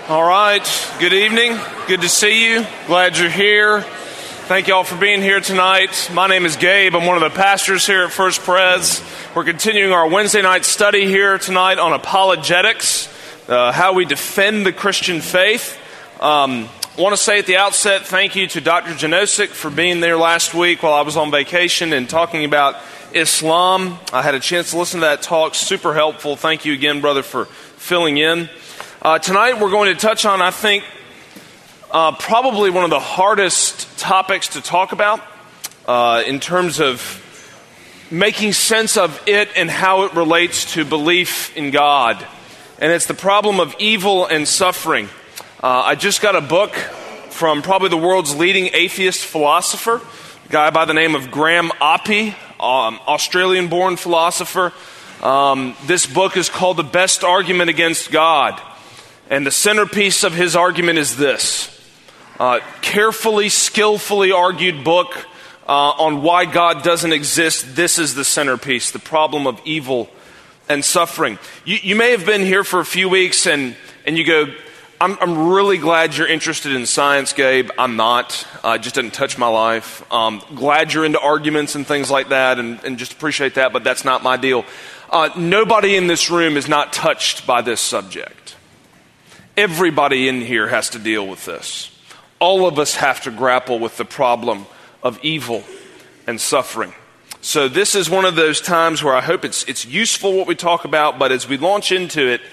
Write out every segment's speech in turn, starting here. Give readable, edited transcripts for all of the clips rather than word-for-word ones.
All right, good evening. Good to see you. Glad you're here. Thank you all for being here tonight. My name is Gabe. I'm one of the pastors here at First Pres. We're continuing our Wednesday night study here tonight on apologetics, how we defend the Christian faith. I want to say at the outset, thank you to Dr. Janosik for being there last week while I was on vacation and talking about Islam. I had a chance to listen to that talk. Super helpful. Thank you again, brother, for filling in. Tonight we're going to touch on, I think, probably one of the hardest topics to talk about in terms of making sense of it and how it relates to belief in God. And it's the problem of evil and suffering. I just got a book from probably the world's leading atheist philosopher, a guy by the name of Graham Oppy, Australian-born philosopher. This book is called The Best Argument Against God. And the centerpiece of his argument is this. Carefully, skillfully argued book on why God doesn't exist. This is the centerpiece, the problem of evil and suffering. You may have been here for a few weeks and you go, I'm really glad you're interested in science, Gabe. I'm not. It just didn't touch my life. Glad you're into arguments and things like that and just appreciate that, but that's not my deal. Nobody in this room is not touched by this subject. Everybody in here has to deal with this. All of us have to grapple with the problem of evil and suffering. So this is one of those times where I hope it's useful what we talk about, but as we launch into it,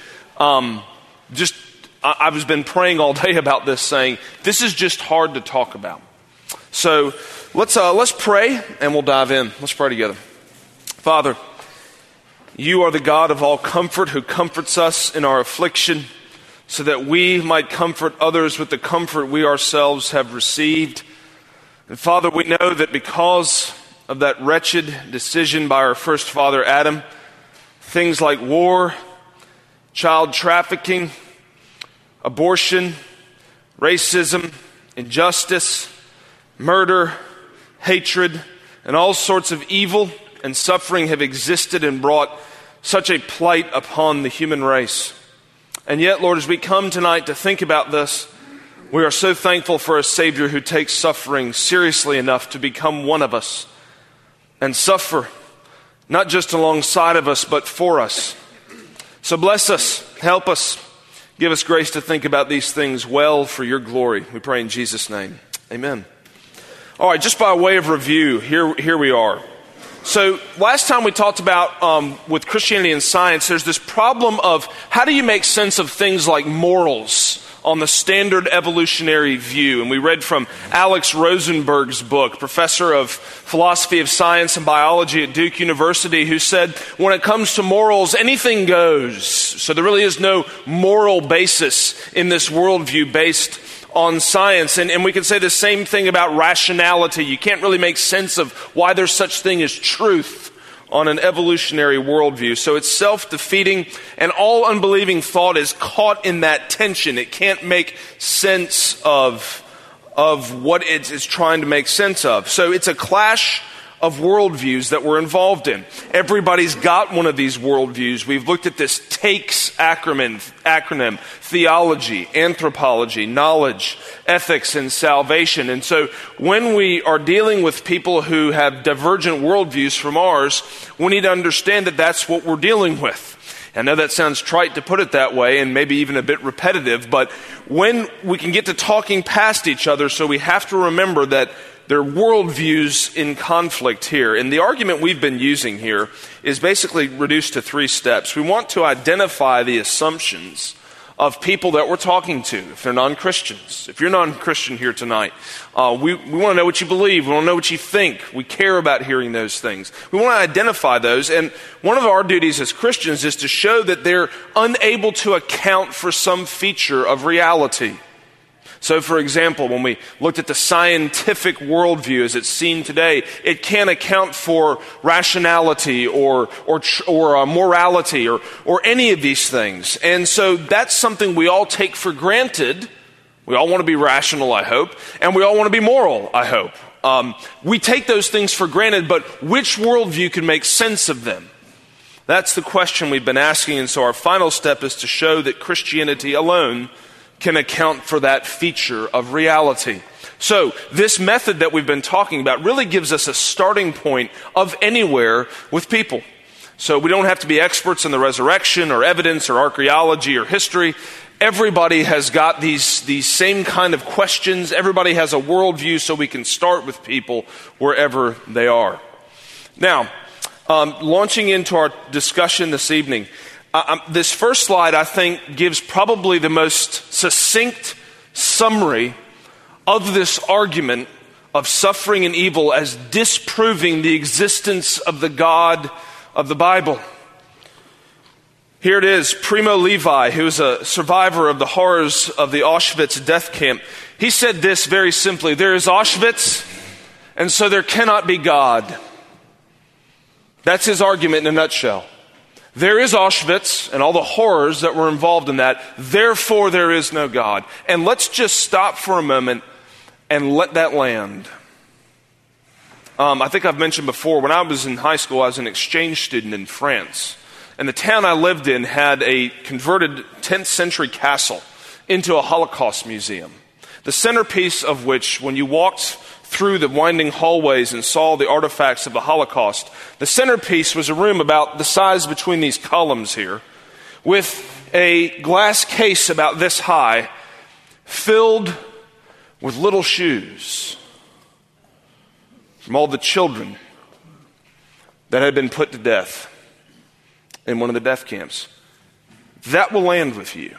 I've been praying all day about this, saying this is just hard to talk about. So let's pray and we'll dive in. Let's pray together. Father, you are the God of all comfort who comforts us in our affliction, so that we might comfort others with the comfort we ourselves have received. And Father, we know that because of that wretched decision by our first father Adam, things like war, child trafficking, abortion, racism, injustice, murder, hatred, and all sorts of evil and suffering have existed and brought such a plight upon the human race. And yet, Lord, as we come tonight to think about this, we are so thankful for a Savior who takes suffering seriously enough to become one of us and suffer, not just alongside of us, but for us. So bless us, help us, give us grace to think about these things well for your glory. We pray in Jesus' name. Amen. All right, just by way of review, here we are. So last time we talked about, with Christianity and science, there's this problem of how do you make sense of things like morals on the standard evolutionary view. And we read from Alex Rosenberg's book, professor of philosophy of science and biology at Duke University, who said when it comes to morals, anything goes. So there really is no moral basis in this worldview based on science. And we can say the same thing about rationality. You can't really make sense of why there's such thing as truth on an evolutionary worldview. So it's self-defeating, and all unbelieving thought is caught in that tension. It can't make sense of what it's trying to make sense of. So it's a clash of worldviews that we're involved in. Everybody's got one of these worldviews. We've looked at this TAKES acronym, theology, anthropology, knowledge, ethics, and salvation. And so when we are dealing with people who have divergent worldviews from ours, we need to understand that that's what we're dealing with. I know that sounds trite to put it that way and maybe even a bit repetitive, but when we can get to talking past each other, so we have to remember that there are worldviews in conflict here. And the argument we've been using here is basically reduced to 3 steps. We want to identify the assumptions of people that we're talking to, if they're non-Christians. If you're non-Christian here tonight, we want to know what you believe. We want to know what you think. We care about hearing those things. We want to identify those. And one of our duties as Christians is to show that they're unable to account for some feature of reality. So, for example, when we looked at the scientific worldview as it's seen today, it can't account for rationality or morality or any of these things. And so that's something we all take for granted. We all want to be rational, I hope, and we all want to be moral, I hope. We take those things for granted, but which worldview can make sense of them? That's the question we've been asking, and so our final step is to show that Christianity alone can account for that feature of reality. So this method that we've been talking about really gives us a starting point of anywhere with people. So we don't have to be experts in the resurrection or evidence or archaeology or history. Everybody has got these same kind of questions. Everybody has a worldview, so we can start with people wherever they are. Now, launching into our discussion this evening, this first slide, I think, gives probably the most succinct summary of this argument of suffering and evil as disproving the existence of the God of the Bible. Here it is, Primo Levi, who's a survivor of the horrors of the Auschwitz death camp. He said this very simply: there is Auschwitz, and so there cannot be God. That's his argument in a nutshell. There is Auschwitz and all the horrors that were involved in that, therefore there is no God. And let's just stop for a moment and let that land. I think I've mentioned before, when I was in high school, I was an exchange student in France. And the town I lived in had a converted 10th century castle into a Holocaust museum. The centerpiece of which, when you walked through the winding hallways and saw the artifacts of the Holocaust, the centerpiece was a room about the size between these columns here, with a glass case about this high, filled with little shoes from all the children that had been put to death in one of the death camps. That will land with you.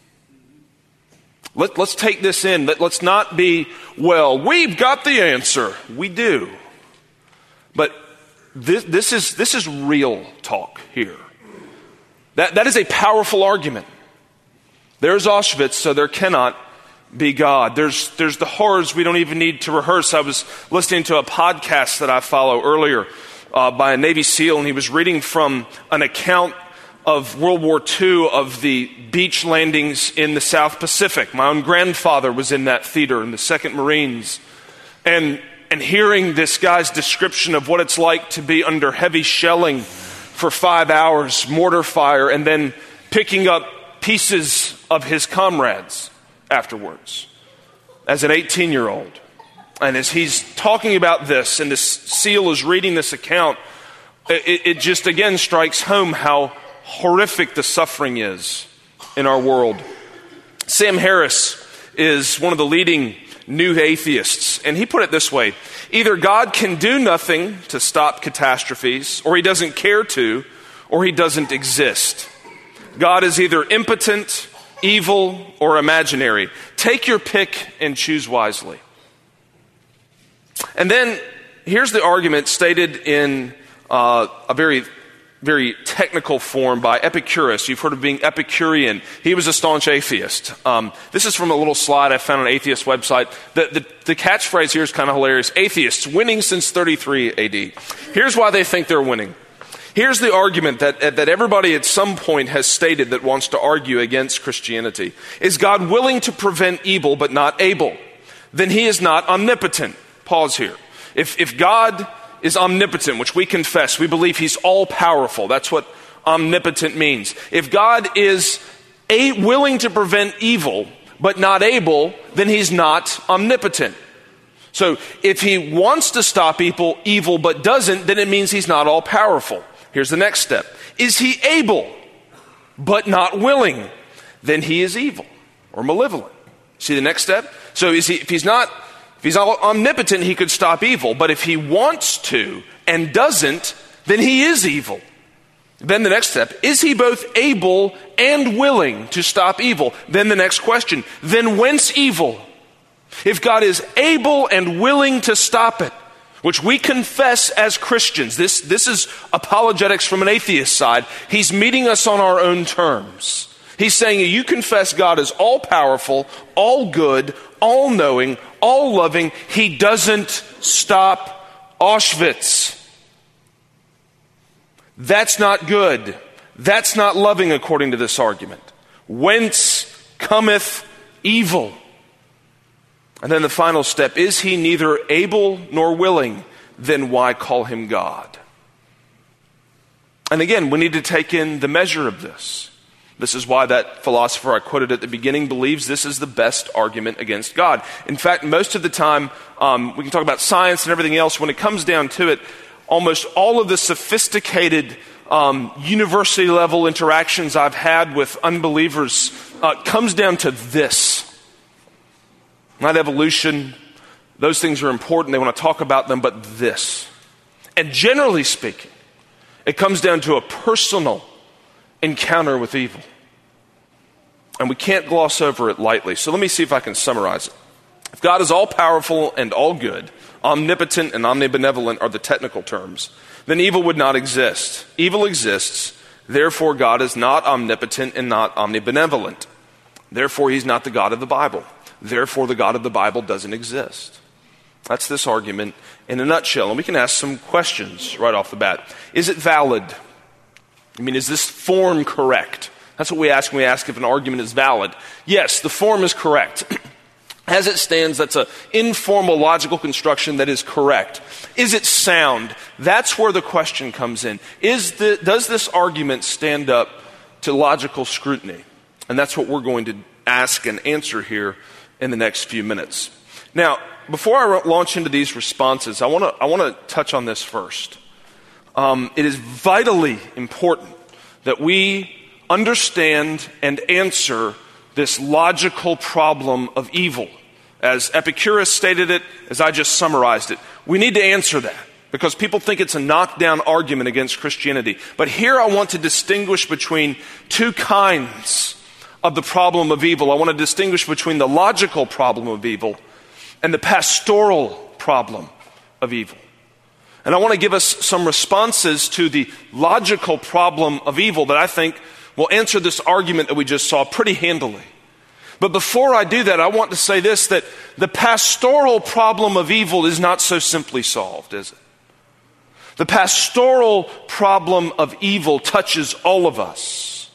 Let's take this in. Let's not be, well, we've got the answer. We do. But this is real talk here. That is a powerful argument. There's Auschwitz, so there cannot be God. There's the horrors we don't even need to rehearse. I was listening to a podcast that I follow earlier by a Navy SEAL, and he was reading from an account of World War II, of the beach landings in the South Pacific. My own grandfather was in that theater in the 2nd Marines. And hearing this guy's description of what it's like to be under heavy shelling for 5 hours, mortar fire, and then picking up pieces of his comrades afterwards as an 18-year-old. And as he's talking about this, and this SEAL is reading this account, it just again strikes home how horrific the suffering is in our world. Sam Harris is one of the leading new atheists, and he put it this way: either God can do nothing to stop catastrophes, or he doesn't care to, or he doesn't exist. God is either impotent, evil, or imaginary. Take your pick and choose wisely. And then here's the argument stated in a very technical form by Epicurus. You've heard of being Epicurean. He was a staunch atheist. This is from a little slide I found on an atheist website. The catchphrase here is kind of hilarious. Atheists winning since 33 AD. Here's why they think they're winning. Here's the argument that everybody at some point has stated that wants to argue against Christianity. Is God willing to prevent evil but not able? Then he is not omnipotent. Pause here. If God is omnipotent, which we confess, we believe he's all-powerful. That's what omnipotent means. If God is willing to prevent evil but not able, then he's not omnipotent. So if he wants to stop evil but doesn't, then it means he's not all-powerful. Here's the next step. Is he able but not willing? Then he is evil or malevolent. See the next step? So if he's omnipotent, he could stop evil. But if he wants to and doesn't, then he is evil. Then the next step, is he both able and willing to stop evil? Then the next question, then whence evil? If God is able and willing to stop it, which we confess as Christians, this is apologetics from an atheist side. He's meeting us on our own terms. He's saying you confess God is all-powerful, all-good, all-knowing, all-loving. He doesn't stop Auschwitz. That's not good. That's not loving according to this argument. Whence cometh evil? And then the final step, is he neither able nor willing? Then why call him God? And again, we need to take in the measure of this. This is why that philosopher I quoted at the beginning believes this is the best argument against God. In fact, most of the time, we can talk about science and everything else. When it comes down to it, almost all of the sophisticated university-level interactions I've had with unbelievers comes down to this. Not evolution. Those things are important. They want to talk about them, but this. And generally speaking, it comes down to a personal encounter with evil. And we can't gloss over it lightly. So let me see if I can summarize it. If God is all-powerful and all-good, omnipotent and omnibenevolent are the technical terms, then evil would not exist. Evil exists, therefore God is not omnipotent and not omnibenevolent. Therefore he's not the God of the Bible. Therefore the God of the Bible doesn't exist. That's this argument in a nutshell. And we can ask some questions right off the bat. Is it valid? Is this form correct? That's what we ask when we ask if an argument is valid. Yes, the form is correct. As it stands, that's an informal logical construction that is correct. Is it sound? That's where the question comes in. Does this argument stand up to logical scrutiny? And that's what we're going to ask and answer here in the next few minutes. Now, before I launch into these responses, I want to touch on this first. It is vitally important that we understand and answer this logical problem of evil. As Epicurus stated it, as I just summarized it, we need to answer that because people think it's a knockdown argument against Christianity. But here I want to distinguish between two kinds of the problem of evil. I want to distinguish between the logical problem of evil and the pastoral problem of evil. And I want to give us some responses to the logical problem of evil that I think will answer this argument that we just saw pretty handily. But before I do that, I want to say this, that the pastoral problem of evil is not so simply solved, is it? The pastoral problem of evil touches all of us.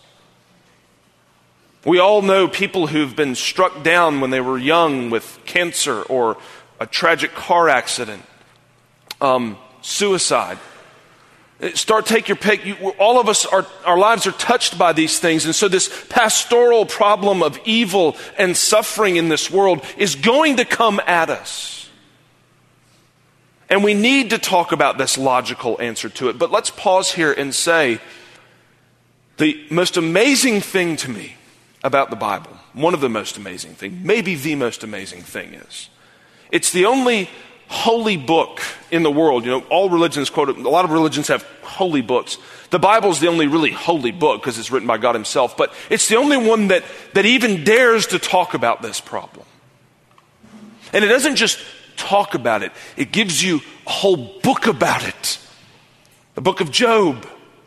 We all know people who've been struck down when they were young with cancer or a tragic car accident, suicide. Take your pick. All of us, our lives are touched by these things. And so this pastoral problem of evil and suffering in this world is going to come at us. And we need to talk about this logical answer to it. But let's pause here and say the most amazing thing to me about the Bible, one of the most amazing things, maybe the most amazing thing is, it's the only holy book in the world. All religions quote it. A lot of religions have holy books. The Bible's the only really holy book because it's written by God himself, but it's the only one that even dares to talk about this problem. And it doesn't just talk about it. It gives you a whole book about it. The book of Job.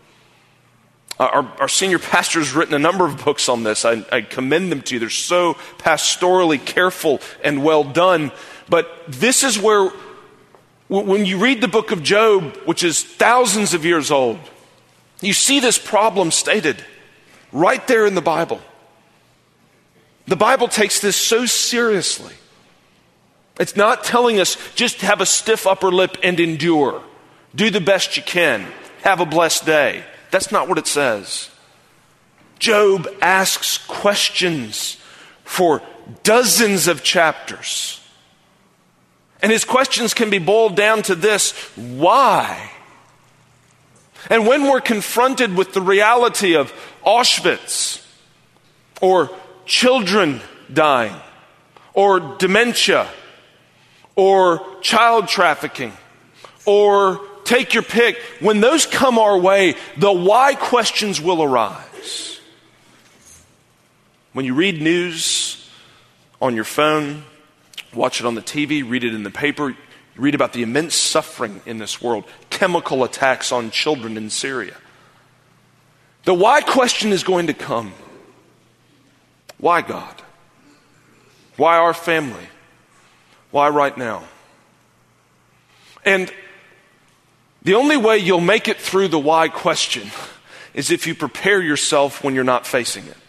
Our senior pastor has written a number of books on this. I commend them to you. They're so pastorally careful and well done. But this is where, when you read the book of Job, which is thousands of years old, you see this problem stated right there in the Bible. The Bible takes this so seriously. It's not telling us just have a stiff upper lip and endure. Do the best you can. Have a blessed day. That's not what it says. Job asks questions for dozens of chapters. And his questions can be boiled down to this: why? And when we're confronted with the reality of Auschwitz, or children dying, or dementia, or child trafficking, or take your pick, when those come our way, the why questions will arise. When you read news on your phone, watch it on the TV, read it in the paper, you read about the immense suffering in this world, chemical attacks on children in Syria. The why question is going to come. Why God? Why our family? Why right now? And the only way you'll make it through the why question is if you prepare yourself when you're not facing it.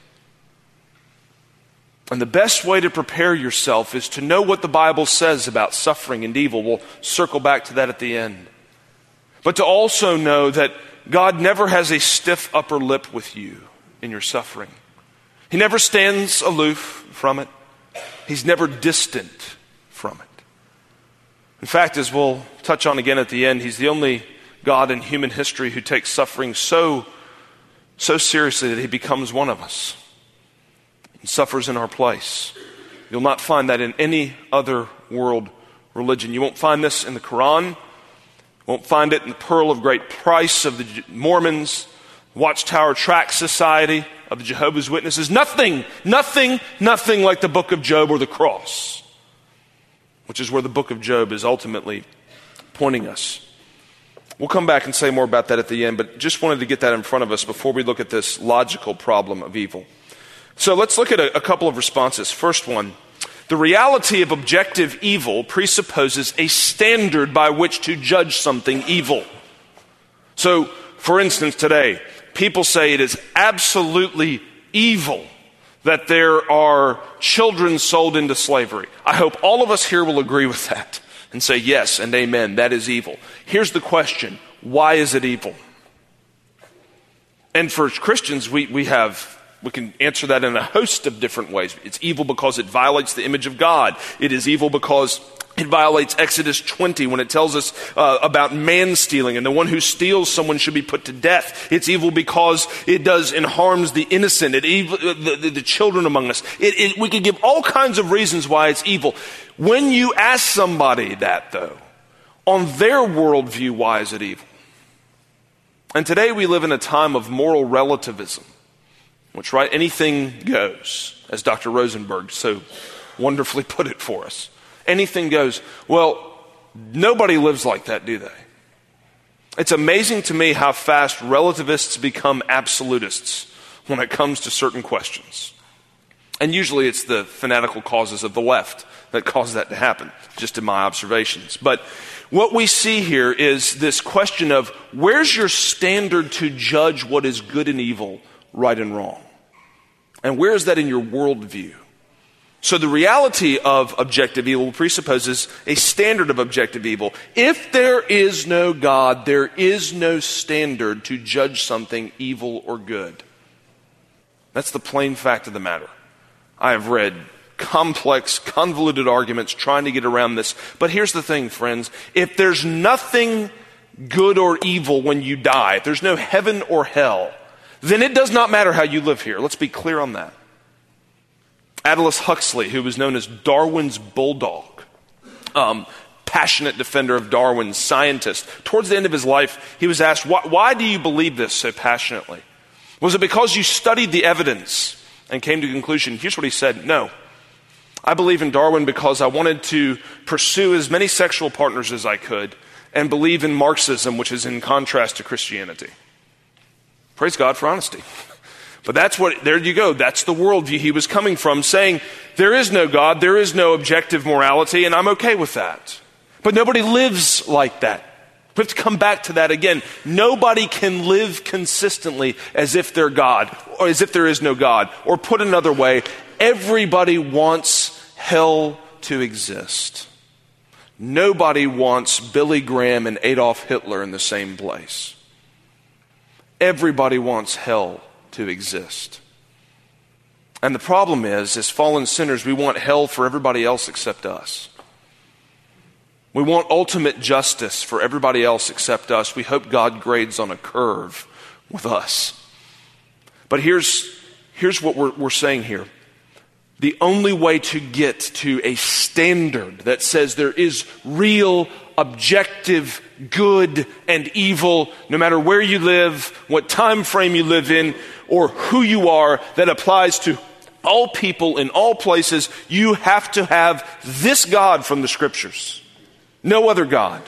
And the best way to prepare yourself is to know what the Bible says about suffering and evil. We'll circle back to that at the end. But to also know that God never has a stiff upper lip with you. in your suffering. He never stands aloof from it. He's never distant from it. In fact, as we'll touch on again at the end, he's the only God in human history who takes suffering so seriously that he becomes one of us and suffers in our place. You'll not find that in any other world religion. You won't find this in the Quran. You won't find it in the Pearl of Great Price of the Mormons, Watchtower Tract Society of the Jehovah's Witnesses. Nothing like the book of Job or the cross, which is where the book of Job is ultimately pointing us. We'll come back and say more about that at the end, but just wanted to get that in front of us before we look at this logical problem of evil. So let's look at a couple of responses. First one, the reality of objective evil presupposes a standard by which to judge something evil. So, for instance, today, people say it is absolutely evil that there are children sold into slavery. I hope all of us here will agree with that and say yes and amen, that is evil. Here's the question, why is it evil? And for Christians, we can answer that in a host of different ways. It's evil because it violates the image of God. It is evil because it violates Exodus 20 when it tells us about man stealing, and the one who steals someone should be put to death. It's evil because it does and harms the innocent, the children among us. We could give all kinds of reasons why it's evil. When you ask somebody that, though, on their worldview, why is it evil? And today we live in a time of moral relativism, which, right, anything goes, as Dr. Rosenberg so wonderfully put it for us. Anything goes. Well, nobody lives like that, do they? It's amazing to me how fast relativists become absolutists when it comes to certain questions. And usually it's the fanatical causes of the left that cause that to happen, just in my observations. But what we see here is this question of where's your standard to judge what is good and evil, right and wrong? And where is that in your worldview? So the reality of objective evil presupposes a standard of objective evil. If there is no God, there is no standard to judge something evil or good. That's the plain fact of the matter. I have read complex, convoluted arguments trying to get around this. But here's the thing, friends. If there's nothing good or evil when you die, if there's no heaven or hell, then it does not matter how you live here. Let's be clear on that. Aldous Huxley, who was known as Darwin's bulldog, passionate defender of Darwin, scientist, towards the end of his life, he was asked, why do you believe this so passionately? Was it because you studied the evidence and came to a conclusion? Here's what he said, no. I believe in Darwin because I wanted to pursue as many sexual partners as I could and believe in Marxism, which is in contrast to Christianity. Praise God for honesty. But there you go. That's the worldview he was coming from, saying there is no God, there is no objective morality, and I'm okay with that. But nobody lives like that. We have to come back to that again. Nobody can live consistently as if they're God, or as if there is no God. Or put another way, everybody wants hell to exist. Nobody wants Billy Graham and Adolf Hitler in the same place. Everybody wants hell to exist. And the problem is, as fallen sinners, we want hell for everybody else except us. We want ultimate justice for everybody else except us. We hope God grades on a curve with us. But here's what we're saying here. The only way to get to a standard that says there is real, objective, good and evil, no matter where you live, what time frame you live in, or who you are, that applies to all people in all places, you have to have this God from the Scriptures. No other God.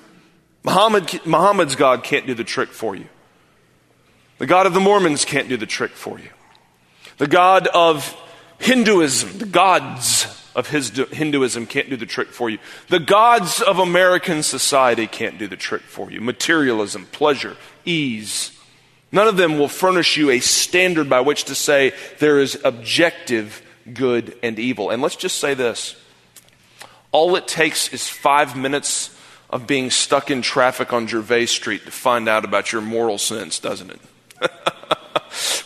Muhammad's God can't do the trick for you. The God of the Mormons can't do the trick for you. The God of Hinduism, the gods of Hinduism can't do the trick for you. The gods of American society can't do the trick for you. Materialism, pleasure, ease. None of them will furnish you a standard by which to say there is objective good and evil. And let's just say this. All it takes is 5 minutes of being stuck in traffic on Gervais Street to find out about your moral sense, doesn't it?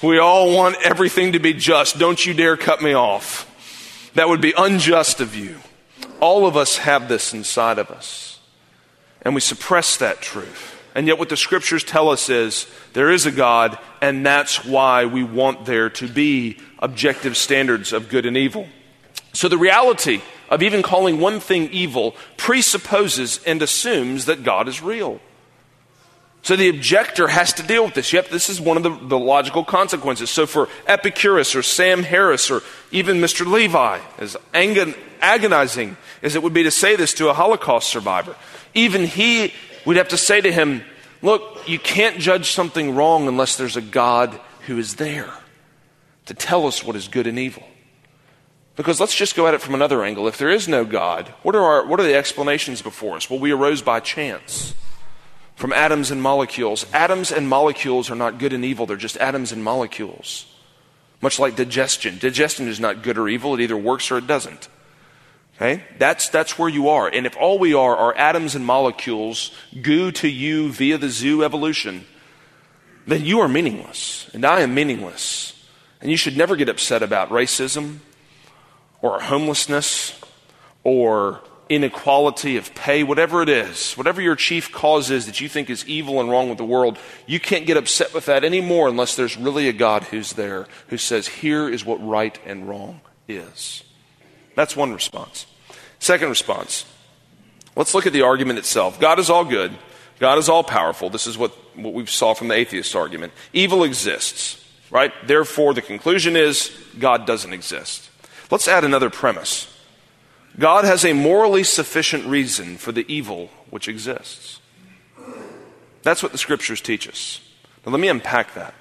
We all want everything to be just. Don't you dare cut me off. That would be unjust of you. All of us have this inside of us. And we suppress that truth. And yet what the scriptures tell us is there is a God, and that's why we want there to be objective standards of good and evil. So the reality of even calling one thing evil presupposes and assumes that God is real. So the objector has to deal with this. Yep, this is one of the logical consequences. So for Epicurus or Sam Harris or even Mr. Levi, as agonizing as it would be to say this to a Holocaust survivor, even he, we'd have to say to him, look, you can't judge something wrong unless there's a God who is there to tell us what is good and evil. Because let's just go at it from another angle. If there is no God, what are the explanations before us? Well, we arose by chance from atoms and molecules. Atoms and molecules are not good and evil. They're just atoms and molecules. Much like digestion. Digestion is not good or evil. It either works or it doesn't. Okay? That's where you are. And if all we are atoms and molecules, goo to you via the zoo evolution, then you are meaningless. And I am meaningless. And you should never get upset about racism or homelessness or inequality of pay, whatever it is, whatever your chief cause is that you think is evil and wrong with the world, you can't get upset with that anymore unless there's really a God who's there, who says, here is what right and wrong is. That's one response. Second response, let's look at the argument itself. God is all good. God is all powerful. This is what we saw from the atheist argument. Evil exists, right? Therefore, the conclusion is God doesn't exist. Let's add another premise. God has a morally sufficient reason for the evil which exists. That's what the scriptures teach us. Now let me unpack that.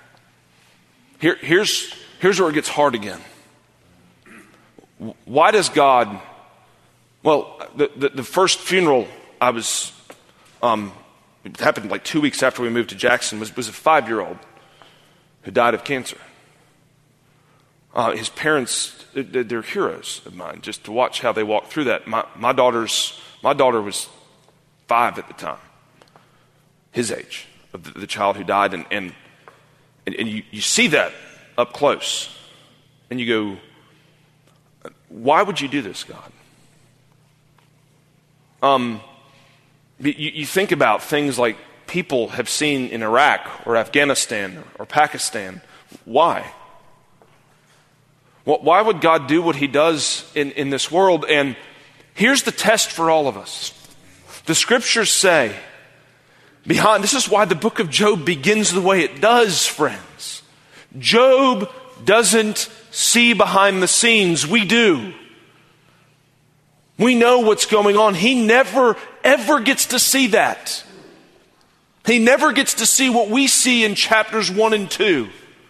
Here's where it gets hard again. Why does God... Well, the first funeral I was... it happened like 2 weeks after we moved to Jackson, was a 5-year-old who died of cancer. His parents, they're heroes of mine, just to watch how they walk through that. My daughter was 5 at the time, his age, of the child who died, and you see that up close, and you go, why would you do this, God? You think about things like people have seen in Iraq or Afghanistan or Pakistan. Why? Why would God do what he does in this world? And here's the test for all of us. The scriptures say, this is why the book of Job begins the way it does, friends. Job doesn't see behind the scenes. We do. We know what's going on. He never, ever gets to see that. He never gets to see what we see in chapters 1 and 2.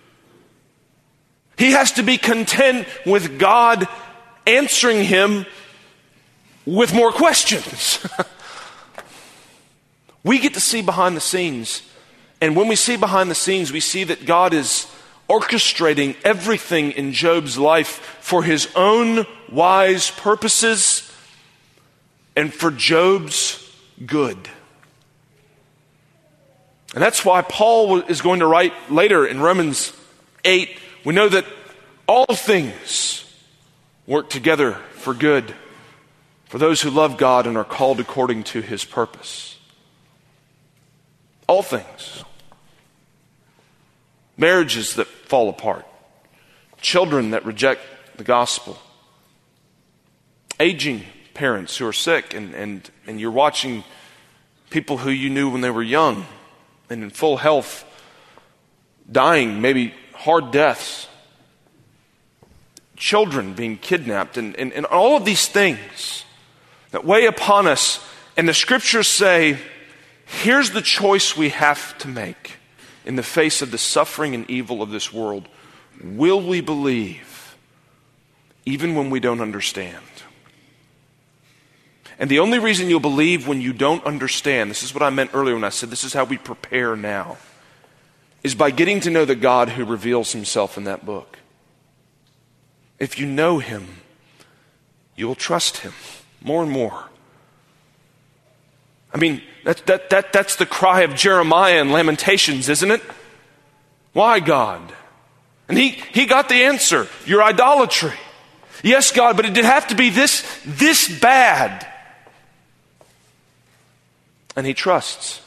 He has to be content with God answering him with more questions. We get to see behind the scenes. And when we see behind the scenes, we see that God is orchestrating everything in Job's life for his own wise purposes and for Job's good. And that's why Paul is going to write later in Romans 8, we know that all things work together for good for those who love God and are called according to his purpose. All things. Marriages that fall apart. Children that reject the gospel. Aging parents who are sick and you're watching people who you knew when they were young and in full health dying, maybe hard deaths, children being kidnapped, and all of these things that weigh upon us. And the scriptures say, here's the choice we have to make in the face of the suffering and evil of this world. Will we believe even when we don't understand? And the only reason you'll believe when you don't understand, this is what I meant earlier when I said this is how we prepare now, is by getting to know the God who reveals himself in that book. If you know him, you will trust him more and more. I mean, that's the cry of Jeremiah in Lamentations, isn't it? Why, God? And he got the answer. Your idolatry. Yes, God, but it did have to be this bad. And he trusts.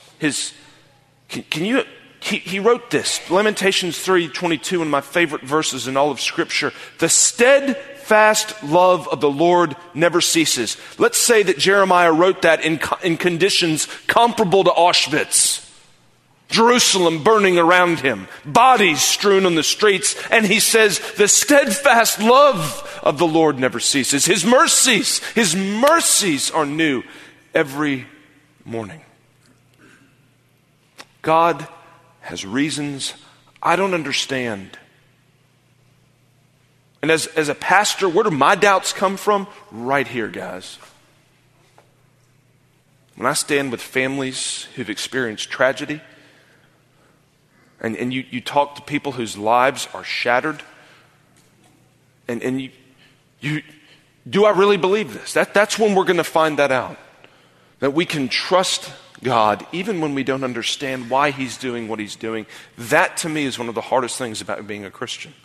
He wrote this. Lamentations 3:22, one of my favorite verses in all of Scripture. The steadfast love of the Lord never ceases. Let's say that Jeremiah wrote that in conditions comparable to Auschwitz. Jerusalem burning around him, bodies strewn on the streets, and he says, the steadfast love of the Lord never ceases. His mercies are new every morning. God has reasons I don't understand. And as a pastor, where do my doubts come from? Right here, guys. When I stand with families who've experienced tragedy, and you talk to people whose lives are shattered, and you do I really believe this? That's when we're going to find that out. That we can trust God even when we don't understand why He's doing what He's doing. That to me is one of the hardest things about being a Christian.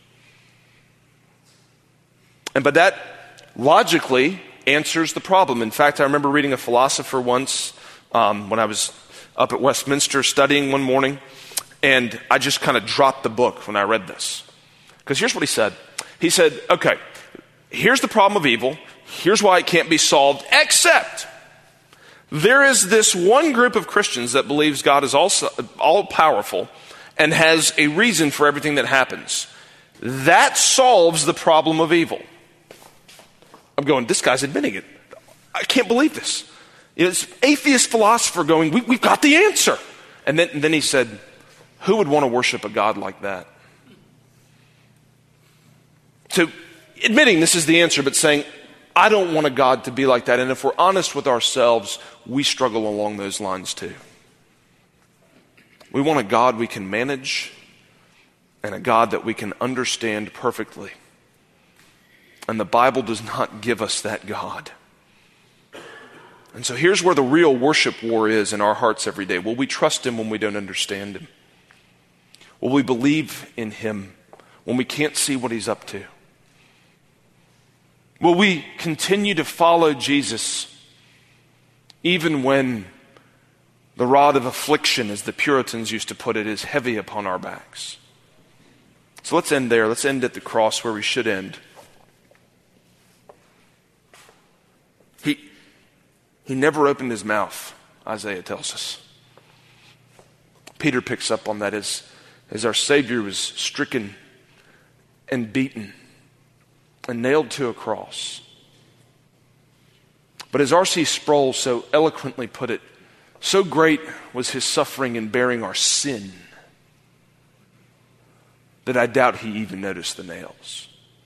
But that logically answers the problem. In fact, I remember reading a philosopher once when I was up at Westminster studying one morning, and I just kind of dropped the book when I read this. Because here's what he said. He said, okay, here's the problem of evil. Here's why it can't be solved, except there is this one group of Christians that believes God is all powerful and has a reason for everything that happens. That solves the problem of evil. I'm going, this guy's admitting it. I can't believe this. It's atheist philosopher going, we've got the answer. And then he said, who would want to worship a God like that? So admitting this is the answer, but saying, I don't want a God to be like that. And if we're honest with ourselves, we struggle along those lines too. We want a God we can manage and a God that we can understand perfectly. And the Bible does not give us that God. And so here's where the real worship war is in our hearts every day. Will we trust Him when we don't understand Him? Will we believe in Him when we can't see what He's up to? Will we continue to follow Jesus even when the rod of affliction, as the Puritans used to put it, is heavy upon our backs? So let's end there. Let's end at the cross where we should end. He never opened His mouth, Isaiah tells us. Peter picks up on that as our Savior was stricken and beaten and nailed to a cross. But as R.C. Sproul so eloquently put it, so great was His suffering in bearing our sin that I doubt He even noticed the nails.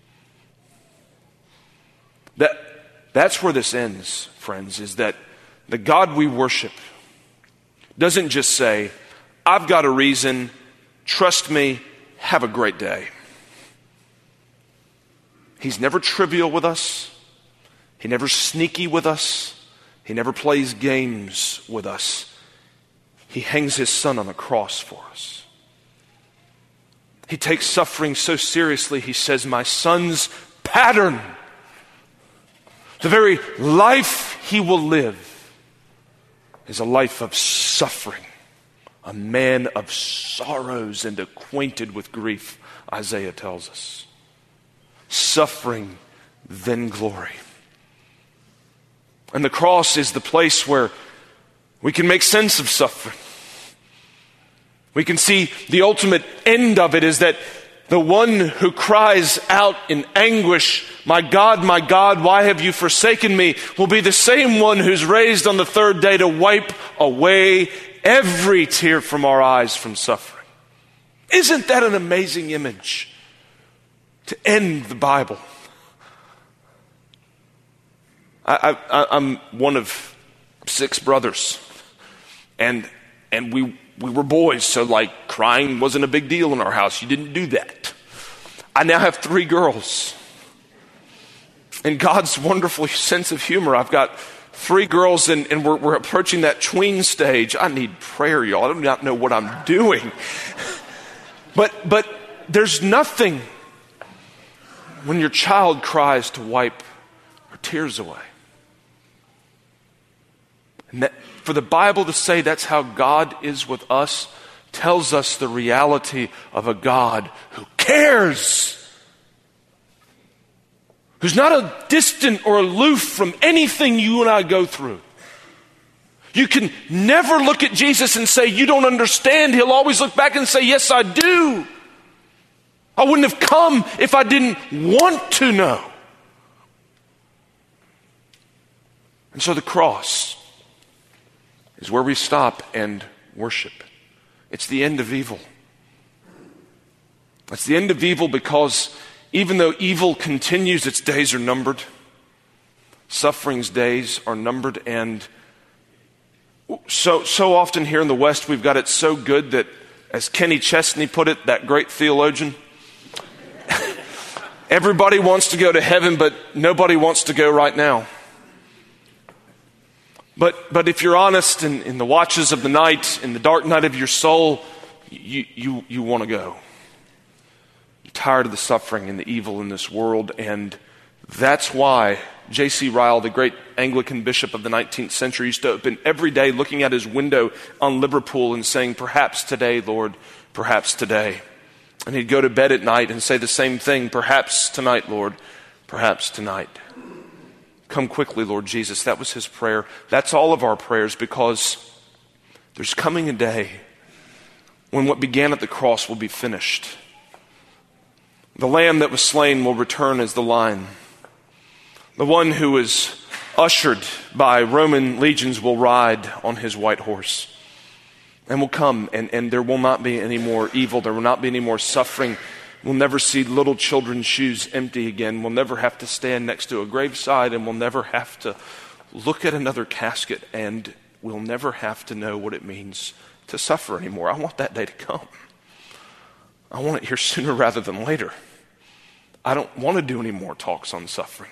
That's where this ends, friends, is that the God we worship doesn't just say, I've got a reason, trust me, have a great day. He's never trivial with us. He never sneaky with us. He never plays games with us. He hangs His Son on the cross for us. He takes suffering so seriously, He says, my Son's pattern, the very life He will live, is a life of suffering. A man of sorrows and acquainted with grief, Isaiah tells us. Suffering, then glory. And the cross is the place where we can make sense of suffering. We can see the ultimate end of it is that the one who cries out in anguish, my God, why have you forsaken me, will be the same one who's raised on the third day to wipe away every tear from our eyes from suffering. Isn't that an amazing image to end the Bible? I'm one of 6 brothers, and we were boys, so like crying wasn't a big deal in our house. You didn't do that. I now have 3 girls. In God's wonderful sense of humor, I've got 3 girls, and we're approaching that tween stage. I need prayer, y'all. I do not know what I'm doing. But there's nothing when your child cries to wipe her tears away. And that, for the Bible to say that's how God is with us tells us the reality of a God who cares. Who's not a distant or aloof from anything you and I go through. You can never look at Jesus and say, you don't understand. He'll always look back and say, yes, I do. I wouldn't have come if I didn't want to know. And so the cross is where we stop and worship. It's the end of evil. It's the end of evil because even though evil continues, its days are numbered. Suffering's days are numbered, and so often here in the West, we've got it so good that, as Kenny Chesney put it, that great theologian, everybody wants to go to heaven, but nobody wants to go right now. But if you're honest, in the watches of the night, in the dark night of your soul, you want to go. You're tired of the suffering and the evil in this world, and that's why J.C. Ryle, the great Anglican bishop of the 19th century, used to open every day looking at his window on Liverpool and saying, perhaps today, Lord, perhaps today. And he'd go to bed at night and say the same thing, perhaps tonight, Lord, perhaps tonight. Come quickly, Lord Jesus. That was his prayer. That's all of our prayers, because there's coming a day when what began at the cross will be finished. The lamb that was slain will return as the lion. The one who was ushered by Roman legions will ride on his white horse and will come, and there will not be any more evil. There will not be any more suffering. We'll never see little children's shoes empty again. We'll never have to stand next to a graveside, and we'll never have to look at another casket, and we'll never have to know what it means to suffer anymore. I want that day to come. I want it here sooner rather than later. I don't want to do any more talks on suffering.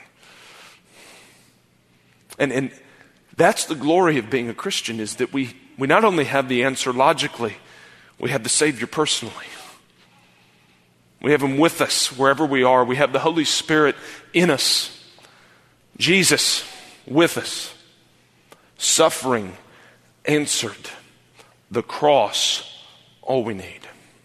And that's the glory of being a Christian, is that we not only have the answer logically, we have the Savior personally. We have him with us wherever we are. We have the Holy Spirit in us. Jesus with us. Suffering answered. The cross, all we need.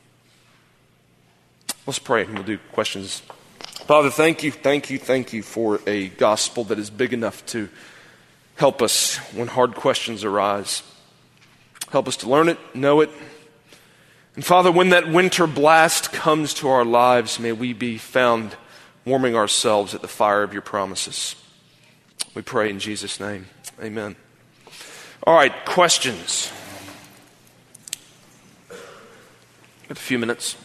Let's pray and we'll do questions. Father, thank you for a gospel that is big enough to help us when hard questions arise. Help us to learn it, know it. And Father, when that winter blast comes to our lives, may we be found warming ourselves at the fire of your promises. We pray in Jesus' name. Amen. All right, questions. Got a few minutes.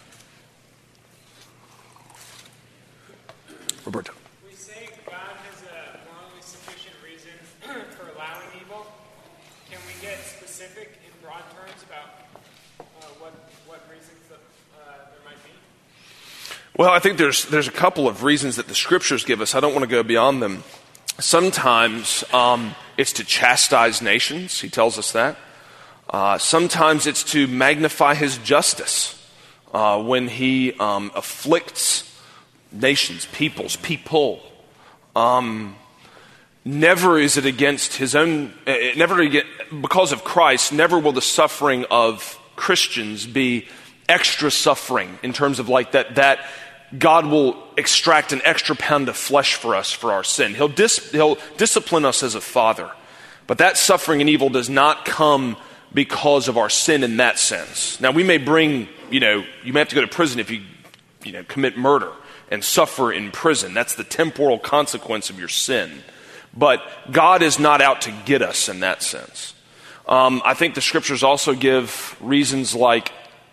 Roberto. We say God has a morally sufficient reason for allowing evil. Can we get specific in broad terms about what reasons there might be? Well, I think there's a couple of reasons that the scriptures give us. I don't want to go beyond them. Sometimes it's to chastise nations. He tells us that. Sometimes it's to magnify his justice when he afflicts nations, people. Never is it against his own, because of Christ, never will the suffering of Christians be extra suffering in terms of like that God will extract an extra pound of flesh for us for our sin. He'll discipline us as a father. But that suffering and evil does not come because of our sin in that sense. Now we may bring, you may have to go to prison if you commit murder and suffer in prison. That's the temporal consequence of your sin. But God is not out to get us in that sense. I think the scriptures also give reasons like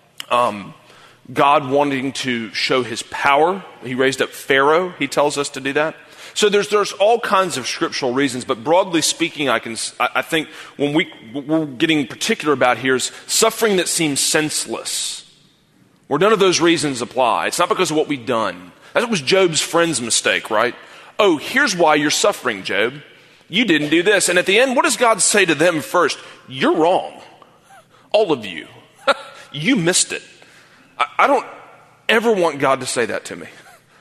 God wanting to show his power. He raised up Pharaoh. He tells us to do that. So there's all kinds of scriptural reasons, but broadly speaking, I think when we're getting particular about here is suffering that seems senseless, where none of those reasons apply. It's not because of what we've done. That was Job's friend's mistake, right? Oh, here's why you're suffering, Job. You didn't do this. And at the end, what does God say to them first? You're wrong. All of you. You missed it. ever want God to say that to me.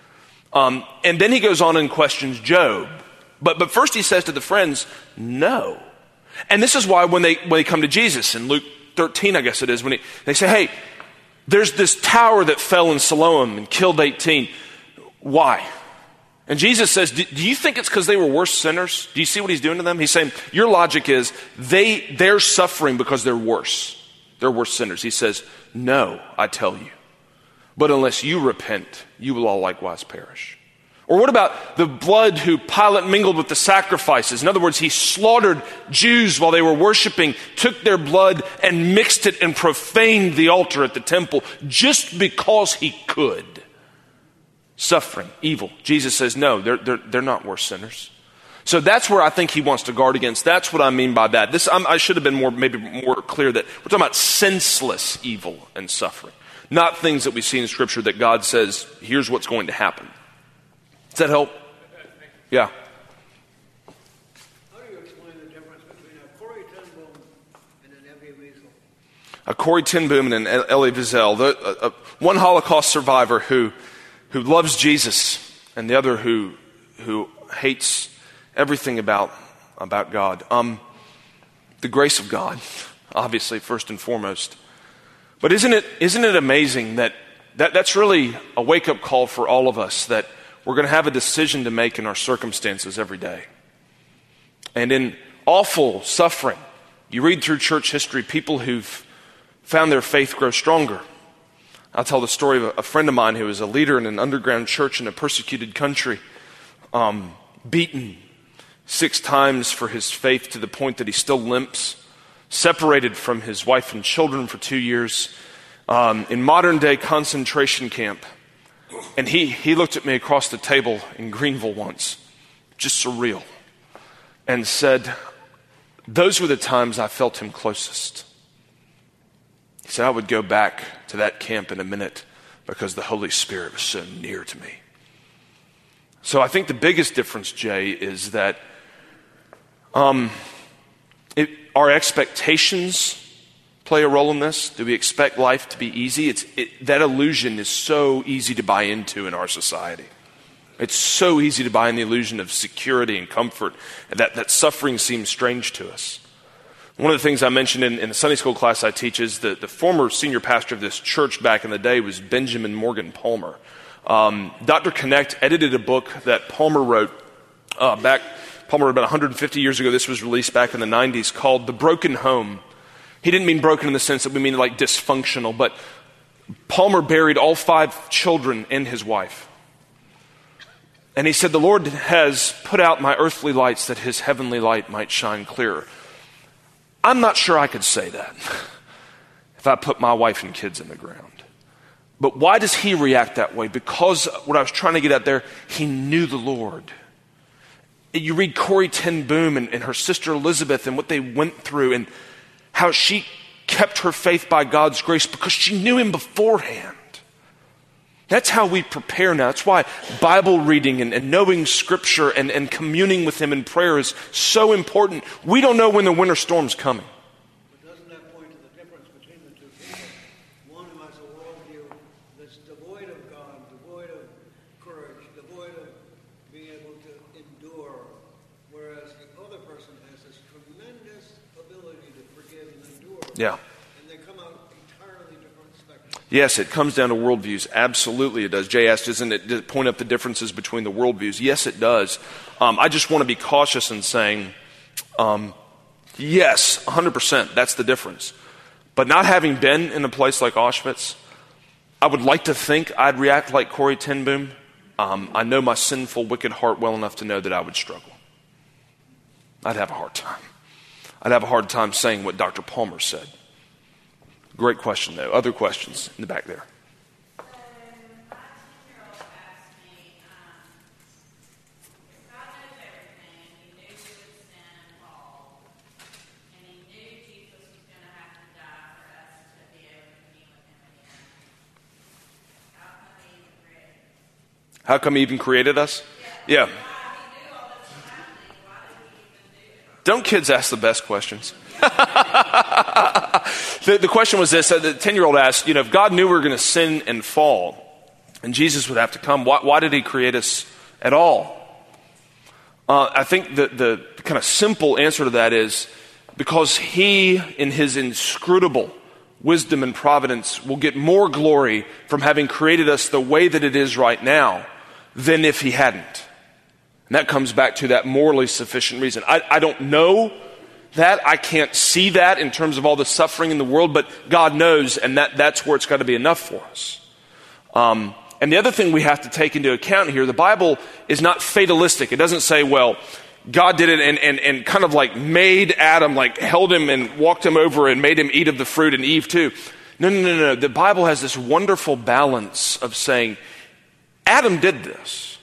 And then he goes on and questions Job. But first he says to the friends, no. And this is why when they come to Jesus in Luke 13, I guess it is, when they say, hey, there's this tower that fell in Siloam and killed 18. Why? And Jesus says, do you think it's because they were worse sinners? Do you see what he's doing to them? He's saying, your logic is they're suffering because they're worse. They're worse sinners. He says, no, I tell you. But unless you repent, you will all likewise perish. Or what about the blood who Pilate mingled with the sacrifices? In other words, he slaughtered Jews while they were worshiping, took their blood and mixed it and profaned the altar at the temple just because he could. Suffering, evil. Jesus says, no, they're not worse sinners. So that's where I think he wants to guard against. That's what I mean by that. I should have been maybe more clear that we're talking about senseless evil and suffering, not things that we see in Scripture that God says, here's what's going to happen. Does that help? Yeah. How do you explain the difference between a Corrie ten Boom and an Elie Wiesel? A Corrie ten Boom and an Elie Wiesel. One Holocaust survivor who loves Jesus, and the other who hates everything about God. The grace of God, obviously, first and foremost. But isn't it amazing that's really a wake-up call for all of us, that we're going to have a decision to make in our circumstances every day. And in awful suffering, you read through church history, people who've found their faith grow stronger. I'll tell the story of a friend of mine who was a leader in an underground church in a persecuted country, beaten 6 times for his faith to the point that he still limps, separated from his wife and children for 2 years, in modern day concentration camp. And he looked at me across the table in Greenville once, just surreal, and said, those were the times I felt him closest. He said, I would go back to that camp in a minute because the Holy Spirit was so near to me. So I think the biggest difference, Jay, is that our expectations play a role in this. Do we expect life to be easy? That illusion is so easy to buy into in our society. It's so easy to buy in the illusion of security and comfort, and that suffering seems strange to us. One of the things I mentioned in the Sunday school class I teach is the former senior pastor of this church back in the day was Benjamin Morgan Palmer. Dr. Connect edited a book that Palmer wrote about 150 years ago. This was released back in the 90s, called The Broken Home. He didn't mean broken in the sense that we mean like dysfunctional, but Palmer buried all 5 children and his wife. And he said, the Lord has put out my earthly lights that his heavenly light might shine clearer. I'm not sure I could say that if I put my wife and kids in the ground. But why does he react that way? Because what I was trying to get at there, he knew the Lord. You read Corrie ten Boom and her sister Elizabeth and what they went through and how she kept her faith by God's grace because she knew him beforehand. That's how we prepare now. That's why Bible reading and knowing Scripture and communing with him in prayer is so important. We don't know when the winter storm's coming. But doesn't that point to the difference between the two people? One who has a worldview that's devoid of God, devoid of courage, devoid of being able to endure, whereas the other person has this tremendous ability to forgive and endure. Yeah. And they come out entirely different spectrums. Yes, it comes down to worldviews. Absolutely it does. Jay asked, does it point up the differences between the worldviews? Yes, it does. I just want to be cautious in saying, yes, 100%, that's the difference. But not having been in a place like Auschwitz, I would like to think I'd react like Corrie ten Boom. I know my sinful, wicked heart well enough to know that I would struggle. I'd have a hard time. I'd have a hard time saying what Dr. Palmer said. Great question, though. Other questions in the back there. So when my 10-year-old asked me, if God knows everything, he knew we would sin and fall, and he knew Jesus was going to have to die for us to be able to be with him again, how come he even created us? How come he even created us? Yeah. Why he knew all this was happening, why did he even do it? Don't kids ask the best questions? The question was this, the 10-year-old asked, if God knew we were going to sin and fall, And Jesus would have to come. Why did he create us at all? I think the kind of simple answer to that is because he, in his inscrutable wisdom and providence, will get more glory from having created us the way that it is right now than if he hadn't. And that comes back to that morally sufficient reason. I don't know that. I can't see that in terms of all the suffering in the world, but God knows, and that's where it's got to be enough for us. And the other thing we have to take into account here, the Bible is not fatalistic. It doesn't say, well, God did it and kind of like made Adam, like held him and walked him over and made him eat of the fruit, and Eve too. No. The Bible has this wonderful balance of saying, Adam did this.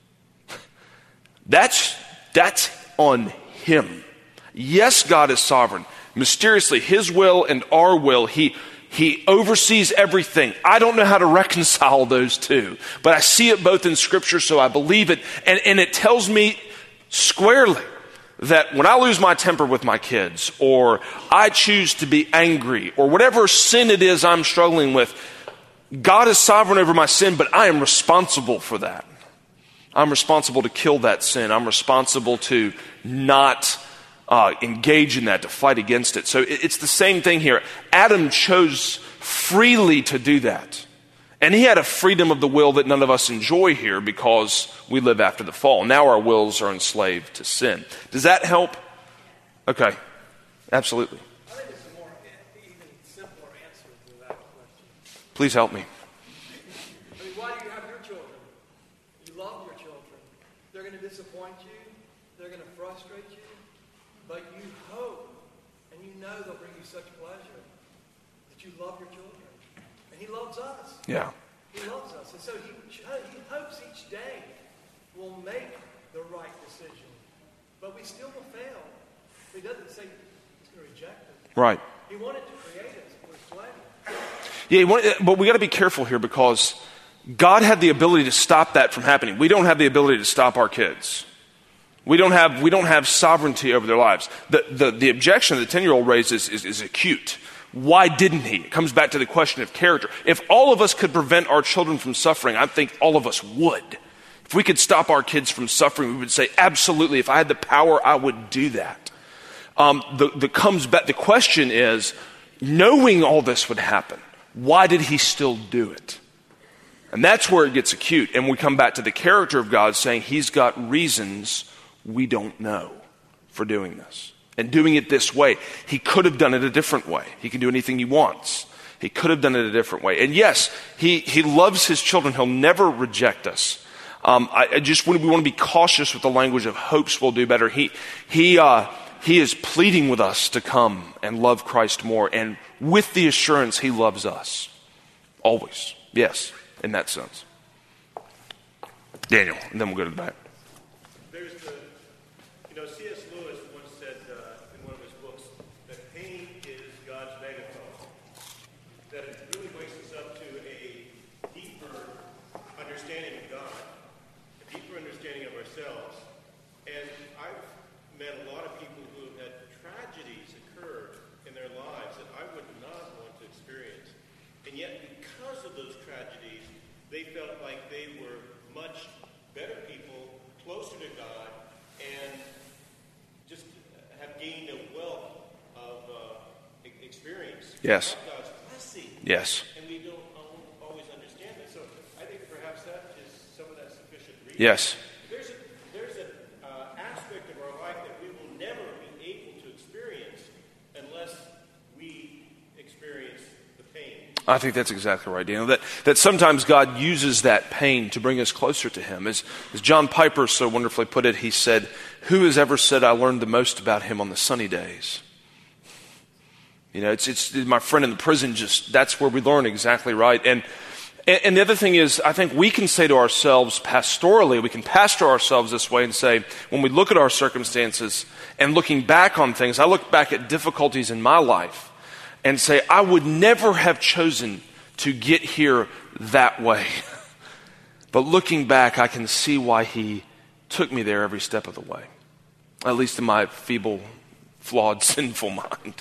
That's on him. Yes, God is sovereign. Mysteriously, his will and our will, he oversees everything. I don't know how to reconcile those two, but I see it both in Scripture, so I believe it. And it tells me squarely that when I lose my temper with my kids, or I choose to be angry, or whatever sin it is I'm struggling with, God is sovereign over my sin, but I am responsible for that. I'm responsible to kill that sin. I'm responsible to not engage in that, to fight against it. So it's the same thing here. Adam chose freely to do that. And he had a freedom of the will that none of us enjoy here because we live after the fall. Now our wills are enslaved to sin. Does that help? Okay. Absolutely. I think it's a more even simpler answer to that question. Please help me. I mean, why do you have your children? You love your children. They're going to disappoint you. They're going to frustrate you. But you hope, and you know they'll bring you such pleasure that you love your children. And he loves us. Yeah. He loves us. And so he hopes each day we'll make the right decision. But we still will fail. He doesn't say he's going to reject us. Right. He wanted to create us with pleasure. Yeah, but we got to be careful here because God had the ability to stop that from happening. We don't have the ability to stop our kids. We don't have sovereignty over their lives. The objection that the 10-year-old raises is acute. Why didn't he? It comes back to the question of character. If all of us could prevent our children from suffering, I think all of us would. If we could stop our kids from suffering, we would say, absolutely, if I had the power, I would do that. The question is, knowing all this would happen, why did he still do it? And that's where it gets acute. And we come back to the character of God saying he's got reasons we don't know for doing this. And doing it this way. He could have done it a different way. He can do anything he wants. He could have done it a different way. And yes, he loves his children. He'll never reject us. We want to be cautious with the language of hopes we'll do better. He is pleading with us to come and love Christ more, and with the assurance he loves us. Always. Yes, in that sense. Daniel, and then we'll go to the back. C.S. Lewis once said in one of his books that pain is God's megaphone, that it really wakes us up to a deeper understanding of God, a deeper understanding of ourselves. And I've met a lot of people who have had tragedies occur in their lives that I would not want to experience. And yet, because of those tragedies, they felt like they were much better people, closer to God, and just have gained a wealth of experience. Yes. Of God's blessing. Yes. And we don't always understand it. So I think perhaps that is some of that sufficient reason. Yes. There's an aspect of our life that we will never be able to experience unless we experience the pain. I think that's exactly right, Daniel. That sometimes God uses that pain to bring us closer to him. As John Piper so wonderfully put it, he said, "Who has ever said I learned the most about him on the sunny days?" You know, it's my friend in the prison, that's where we learn exactly right. And the other thing is, I think we can say to ourselves pastorally, we can pastor ourselves this way and say, when we look at our circumstances and looking back on things, I look back at difficulties in my life and say, I would never have chosen to get here that way. But looking back, I can see why he took me there every step of the way. At least in my feeble, flawed, sinful mind.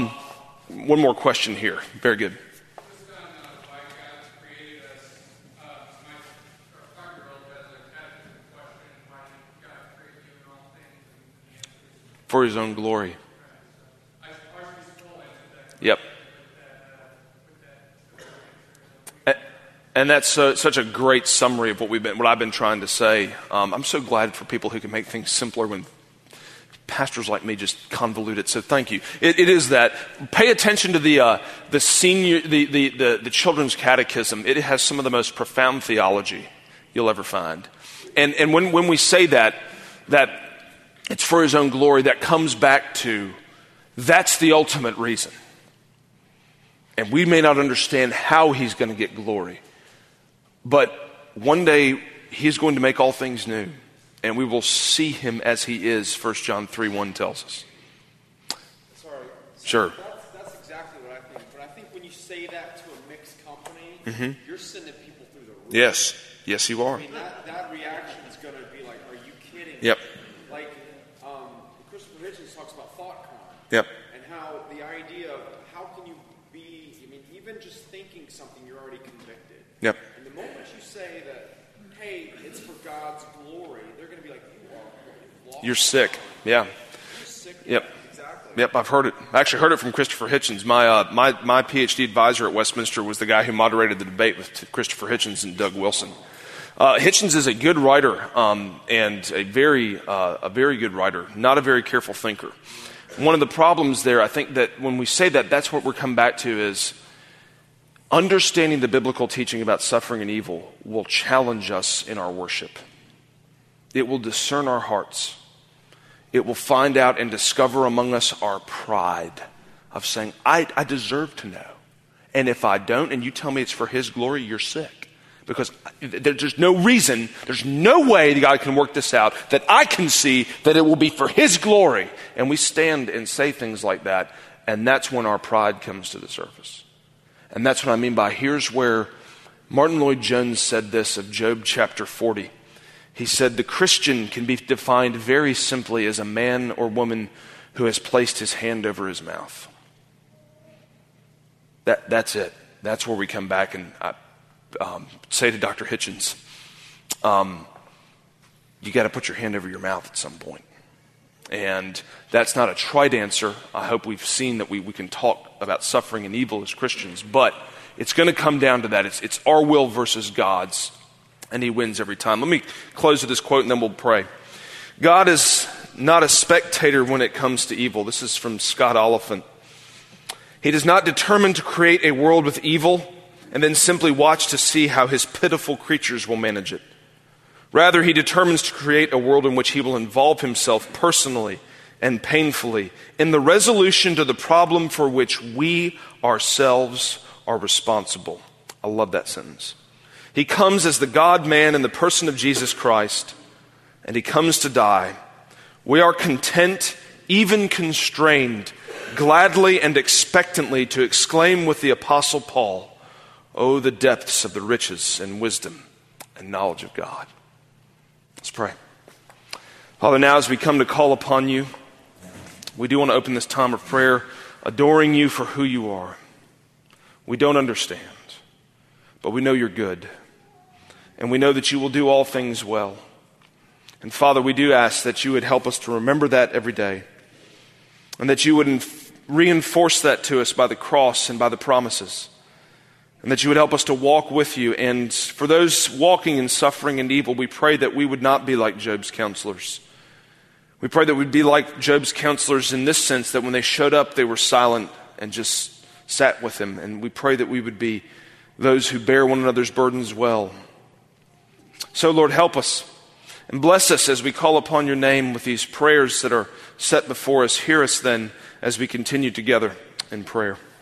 One more question here. Very good. Why God created us for his own glory. Yep. And that's such a great summary of what I've been trying to say. I'm so glad for people who can make things simpler when pastors like me just convolute it. So thank you. It is that. Pay attention to the children's catechism. It has some of the most profound theology you'll ever find. And when we say that it's for his own glory, that comes back to that's the ultimate reason. And we may not understand how he's going to get glory. But one day he's going to make all things new. And we will see him as he is, 1 John 3:1 tells us. Sorry. Sure. That's exactly what I think. But I think when you say that to a mixed company, you're sending people through the roof. Yes. Yes, you are. I mean, that reaction is going to be like, are you kidding? Yep. Like, Christopher Hitchens talks about thought crime. Yep. And how the idea of how can you be, even just thinking something, you're already convicted. Yep. And the moment you say that, hey, it's for God's glory, they're going to be like, you are lost. You're sick. Yeah. You're sick. Yep. Exactly. Yep, I've heard it. I actually heard it from Christopher Hitchens. My PhD advisor at Westminster was the guy who moderated the debate with Christopher Hitchens and Doug Wilson. Hitchens is a good writer and a very good writer, not a very careful thinker. One of the problems there, I think that when we say that, that's what we're come back to is understanding the biblical teaching about suffering and evil will challenge us in our worship. It will discern our hearts. It will find out and discover among us our pride of saying, I deserve to know. And if I don't, and you tell me it's for his glory, you're sick. Because there's no reason, there's no way that God can work this out that I can see that it will be for his glory. And we stand and say things like that, and that's when our pride comes to the surface. And that's what I mean by here's where Martin Lloyd-Jones said this of Job chapter 40. He said, the Christian can be defined very simply as a man or woman who has placed his hand over his mouth. That's it. That's where we come back and say to Dr. Hitchens, you got to put your hand over your mouth at some point. And that's not a trite answer. I hope we've seen that we can talk about suffering and evil as Christians, but it's going to come down to that. It's our will versus God's, and he wins every time. Let me close with this quote and then we'll pray. God is not a spectator when it comes to evil. This is from Scott Oliphant. He does not determine to create a world with evil and then simply watch to see how his pitiful creatures will manage it. Rather, he determines to create a world in which he will involve himself personally and painfully in the resolution to the problem for which we ourselves are responsible. I love that sentence. He comes as the God-man in the person of Jesus Christ, and he comes to die. We are content, even constrained, gladly and expectantly to exclaim with the Apostle Paul, oh, the depths of the riches and wisdom and knowledge of God. Let's pray. Father, now as we come to call upon you, we do want to open this time of prayer, adoring you for who you are. We don't understand, but we know you're good. And we know that you will do all things well. And Father, we do ask that you would help us to remember that every day. And that you would reinforce that to us by the cross and by the promises. And that you would help us to walk with you. And for those walking in suffering and evil, we pray that we would not be like Job's counselors. We pray that we'd be like Job's counselors in this sense, that when they showed up, they were silent and just sat with him. And we pray that we would be those who bear one another's burdens well. So, Lord, help us and bless us as we call upon your name with these prayers that are set before us. Hear us then as we continue together in prayer.